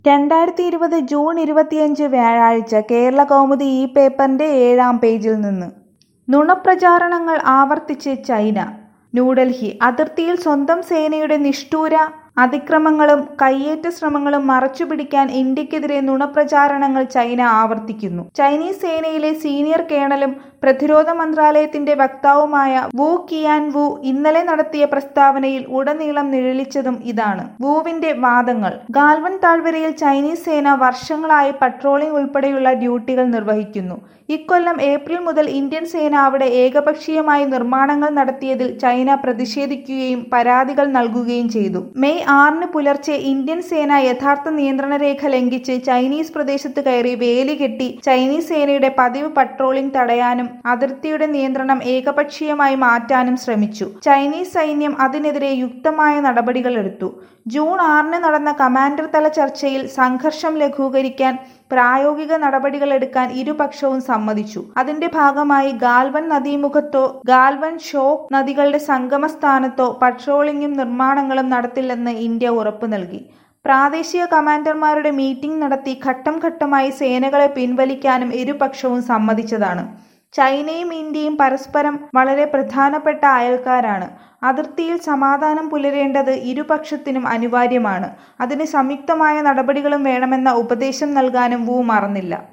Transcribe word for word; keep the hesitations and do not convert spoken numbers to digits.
രണ്ടായിരത്തി ഇരുപത് ജൂൺ ഇരുപത്തിയഞ്ച് വ്യാഴാഴ്ച കേരള കൗമുദി ഈ പേപ്പറിന്റെ ഏഴാം പേജിൽ നിന്ന് നുണപ്രചാരണങ്ങൾ ആവർത്തിച്ച് ചൈന. ന്യൂഡൽഹി: അതിർത്തിയിൽ സ്വന്തം സേനയുടെ നിഷ്ഠൂര അതിക്രമങ്ങളും കയ്യേറ്റ ശ്രമങ്ങളും മറച്ചുപിടിക്കാൻ ഇന്ത്യക്കെതിരെ നുണപ്രചാരണങ്ങൾ ചൈന ആവർത്തിക്കുന്നു. ചൈനീസ് സേനയിലെ സീനിയർ കേണലും പ്രതിരോധ മന്ത്രാലയത്തിന്റെ വക്താവുമായ വു കിയാൻവു ഇന്നലെ നടത്തിയ പ്രസ്താവനയിൽ ഉടനീളം നിഴലിച്ചതും ഇതാണ്. വുവിന്റെ വാദങ്ങൾ: ഗാൽവൻ താഴ്വരയിൽ ചൈനീസ് സേന വർഷങ്ങളായി പട്രോളിംഗ് ഉൾപ്പെടെയുള്ള ഡ്യൂട്ടികൾ നിർവഹിക്കുന്നു. ഇക്കൊല്ലം ഏപ്രിൽ മുതൽ ഇന്ത്യൻ സേന അവിടെ ഏകപക്ഷീയമായി നിർമ്മാണങ്ങൾ നടത്തിയതിൽ ചൈന പ്രതിഷേധിക്കുകയും പരാതികൾ നൽകുകയും ചെയ്തു. മെയ് ആറിന് പുലർച്ചെ ഇന്ത്യൻ സേന യഥാർത്ഥ നിയന്ത്രണ രേഖ ലംഘിച്ച് ചൈനീസ് പ്രദേശത്ത് കയറി വേലി കെട്ടി ചൈനീസ് സേനയുടെ പതിവ് പട്രോളിംഗ് തടയാനും അതിർത്തിയുടെ നിയന്ത്രണം ഏകപക്ഷീയമായി മാറ്റാനും ശ്രമിച്ചു. ചൈനീസ് സൈന്യം അതിനെതിരെ യുക്തമായ നടപടികളെടുത്തു. ജൂൺ ആറിന് നടന്ന കമാൻഡർ തല ചർച്ചയിൽ സംഘർഷം ലഘൂകരിക്കാൻ പ്രായോഗിക നടപടികളെടുക്കാൻ ഇരുപക്ഷവും സമ്മതിച്ചു. അതിന്റെ ഭാഗമായി ഗാൽവൻ നദീമുഖത്തോ ഗാൽവൻ ഷോക്ക് നദികളുടെ സംഗമ സ്ഥാനത്തോ പട്രോളിംഗും നിർമ്മാണങ്ങളും നടത്തില്ലെന്ന് ഇന്ത്യ ഉറപ്പു നൽകി. പ്രാദേശിക കമാൻഡർമാരുടെ മീറ്റിംഗ് നടത്തി ഘട്ടം ഘട്ടമായി സേനകളെ പിൻവലിക്കാനും ഇരുപക്ഷവും സമ്മതിച്ചതാണ്. ചൈനയും ഇന്ത്യയും പരസ്പരം വളരെ പ്രധാനപ്പെട്ട അയൽക്കാരാണ്. അതിർത്തിയിൽ സമാധാനം പുലരേണ്ടത് ഇരുപക്ഷത്തിനും അനിവാര്യമാണ്. അതിന് സംയുക്തമായ നടപടികളും വേണമെന്ന ഉപദേശം നൽകാനും വു മറന്നില്ല.